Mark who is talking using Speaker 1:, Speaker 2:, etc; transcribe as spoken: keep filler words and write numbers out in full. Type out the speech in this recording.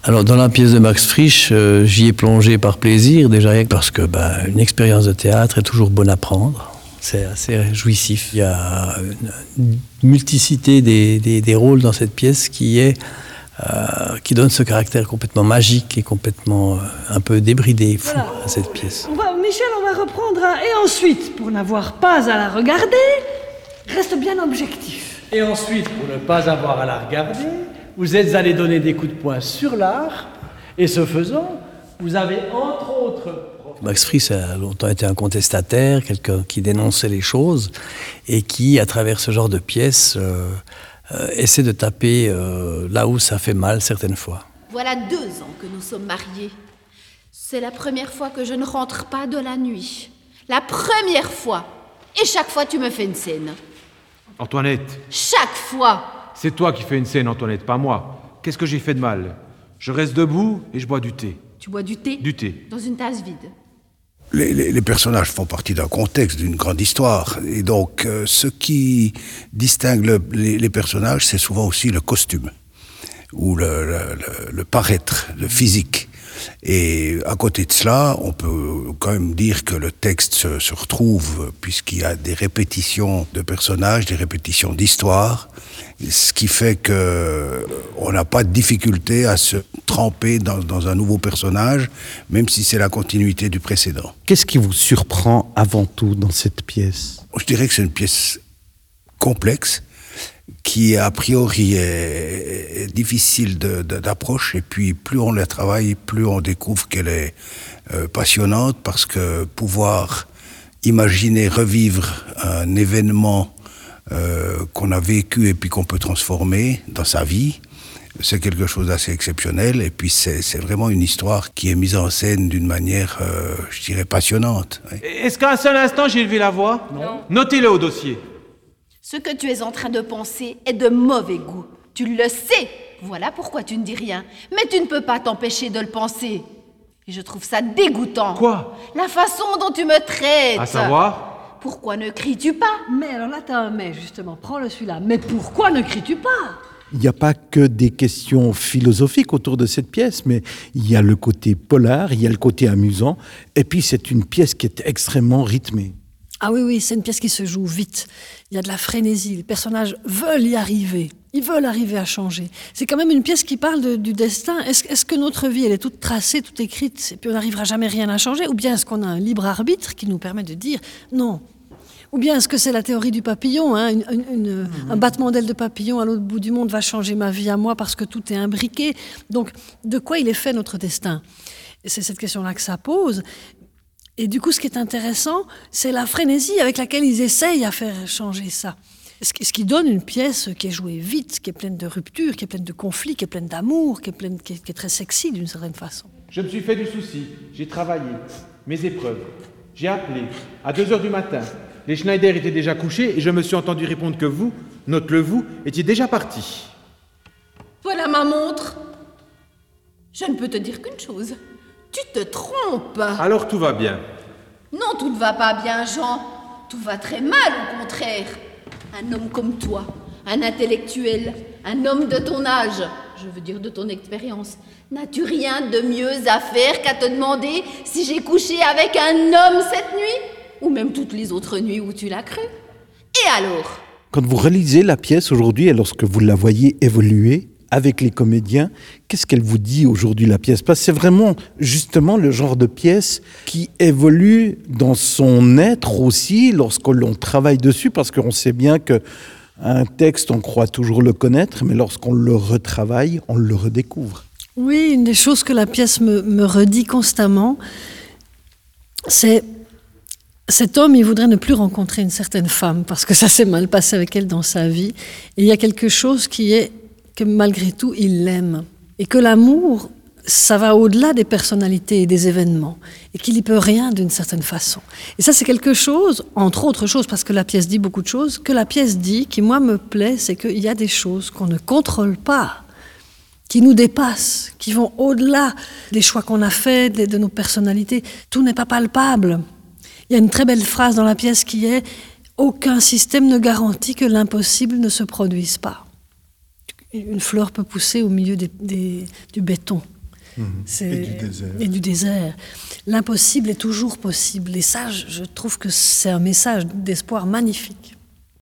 Speaker 1: Alors dans la pièce de Max Frisch, euh, j'y ai plongé par plaisir, déjà rien que parce que bah, une expérience de théâtre est toujours bonne à prendre. C'est assez jouissif. Il y a une multiplicité des, des, des rôles dans cette pièce qui, est, euh, qui donne ce caractère complètement magique et complètement euh, un peu débridé, fou voilà. à cette pièce.
Speaker 2: On va, Michel, on va reprendre. Hein. Et ensuite, pour n'avoir pas à la regarder, reste bien objectif.
Speaker 3: Et ensuite, pour ne pas avoir à la regarder, vous êtes allé donner des coups de poing sur l'art. Et ce faisant, vous avez entre autres...
Speaker 1: Max Frisch a longtemps été un contestataire, quelqu'un qui dénonçait les choses et qui, à travers ce genre de pièces, euh, euh, essaie de taper euh, là où ça fait mal certaines fois.
Speaker 4: Voilà deux ans que nous sommes mariés. C'est la première fois que je ne rentre pas de la nuit. La première fois. Et chaque fois, tu me fais une scène.
Speaker 5: Antoinette.
Speaker 4: Chaque fois.
Speaker 5: C'est toi qui fais une scène, Antoinette, pas moi. Qu'est-ce que j'ai fait de mal? Je reste debout et je bois du thé.
Speaker 4: Tu bois du thé?
Speaker 5: Du thé.
Speaker 4: Dans une tasse vide.
Speaker 6: Les, les, les personnages font partie d'un contexte, d'une grande histoire. Et donc, euh, ce qui distingue le, les, les personnages, c'est souvent aussi le costume, ou le, le, le, le paraître, le physique. Et à côté de cela, on peut quand même dire que le texte se, se retrouve, puisqu'il y a des répétitions de personnages, des répétitions d'histoires, ce qui fait que on n'a pas de difficulté à se tremper dans, dans un nouveau personnage, même si c'est la continuité du précédent.
Speaker 7: Qu'est-ce qui vous surprend avant tout dans cette pièce?
Speaker 6: Je dirais que c'est une pièce complexe, qui a priori est, est difficile de, de, d'approche, et puis plus on la travaille, plus on découvre qu'elle est euh, passionnante, parce que pouvoir imaginer, revivre un événement euh, qu'on a vécu et puis qu'on peut transformer dans sa vie, c'est quelque chose d'assez exceptionnel, et puis c'est, c'est vraiment une histoire qui est mise en scène d'une manière, euh, je dirais, passionnante. Oui.
Speaker 5: Est-ce qu'à un seul instant j'ai élevé la voix?
Speaker 4: Non.
Speaker 5: Notez-le au dossier.
Speaker 4: Ce que tu es en train de penser est de mauvais goût. Tu le sais. Voilà pourquoi tu ne dis rien. Mais tu ne peux pas t'empêcher de le penser. Et je trouve ça dégoûtant.
Speaker 5: Quoi?
Speaker 4: La façon dont tu me traites.
Speaker 5: À savoir?
Speaker 4: Pourquoi ne cries-tu pas?
Speaker 2: Mais alors là, t'as un mais, justement. Prends-le celui-là. Mais pourquoi ne cries-tu pas?
Speaker 7: Il n'y a pas que des questions philosophiques autour de cette pièce, mais il y a le côté polar, il y a le côté amusant, et puis c'est une pièce qui est extrêmement rythmée.
Speaker 2: Ah oui, oui, c'est une pièce qui se joue vite. Il y a de la frénésie. Les personnages veulent y arriver. Ils veulent arriver à changer. C'est quand même une pièce qui parle de, du destin. Est-ce, est-ce que notre vie, elle est toute tracée, toute écrite, et puis on n'arrivera jamais rien à changer? Ou bien est-ce qu'on a un libre arbitre qui nous permet de dire non? Ou bien est-ce que c'est la théorie du papillon, hein, une, une, une, mmh. un battement d'aile de papillon à l'autre bout du monde va changer ma vie à moi parce que tout est imbriqué? Donc, de quoi il est fait notre destin? Et c'est cette question-là que ça pose. Et du coup, ce qui est intéressant, c'est la frénésie avec laquelle ils essayent à faire changer ça. Ce qui donne une pièce qui est jouée vite, qui est pleine de ruptures, qui est pleine de conflits, qui est pleine d'amour, qui est, pleine, qui est, qui est très sexy d'une certaine façon.
Speaker 5: Je me suis fait du souci, j'ai travaillé, mes épreuves. J'ai appelé à deux heures du matin. Les Schneider étaient déjà couchés et je me suis entendu répondre que vous, note-le vous, étiez déjà partis.
Speaker 4: Voilà ma montre. Je ne peux te dire qu'une chose. Tu te trompes.
Speaker 5: Alors tout va bien.
Speaker 4: Non, tout ne va pas bien, Jean. Tout va très mal, au contraire. Un homme comme toi, un intellectuel, un homme de ton âge, je veux dire de ton expérience, n'as-tu rien de mieux à faire qu'à te demander si j'ai couché avec un homme cette nuit? Ou même toutes les autres nuits où tu l'as cru? Et alors?
Speaker 7: Quand vous relisez la pièce aujourd'hui et lorsque vous la voyez évoluer avec les comédiens, qu'est-ce qu'elle vous dit aujourd'hui, la pièce? Parce que c'est vraiment justement le genre de pièce qui évolue dans son être aussi lorsque l'on travaille dessus, parce qu'on sait bien qu'un texte, on croit toujours le connaître, mais lorsqu'on le retravaille, on le redécouvre.
Speaker 2: Oui, une des choses que la pièce me, me redit constamment, c'est cet homme, il voudrait ne plus rencontrer une certaine femme, parce que ça s'est mal passé avec elle dans sa vie. Et il y a quelque chose qui est que malgré tout, il l'aime. Et que l'amour, ça va au-delà des personnalités et des événements. Et qu'il n'y peut rien d'une certaine façon. Et ça, c'est quelque chose, entre autres choses, parce que la pièce dit beaucoup de choses, que la pièce dit, qui moi me plaît, c'est qu'il y a des choses qu'on ne contrôle pas, qui nous dépassent, qui vont au-delà des choix qu'on a faits, de, de nos personnalités. Tout n'est pas palpable. Il y a une très belle phrase dans la pièce qui est « Aucun système ne garantit que l'impossible ne se produise pas ». Une fleur peut pousser au milieu des, des, du béton.
Speaker 7: Mmh.
Speaker 2: C'est-
Speaker 7: Et du désert.
Speaker 2: Et du désert. L'impossible est toujours possible. Et ça, je je trouve que c'est un message d'espoir magnifique.